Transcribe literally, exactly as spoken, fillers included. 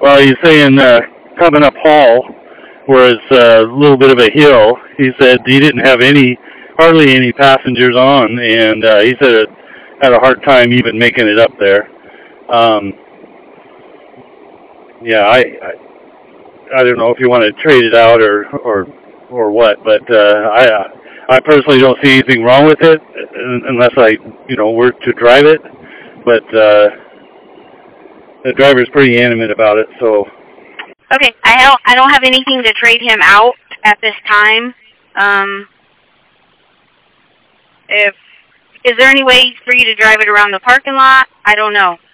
Well, he's saying uh, coming up Hall, where it's uh, a little bit of a hill. He said he didn't have any, hardly any passengers on, and uh, he said it had a hard time even making it up there. Um, yeah, I, I I don't know if you want to trade it out or or or what, but uh, I I personally don't see anything wrong with it unless I you know were to drive it, but uh, the driver's pretty animate about it, so. Okay, I don't I don't have anything to trade him out at this time. Um, if is there any way for you to drive it around the parking lot? I don't know.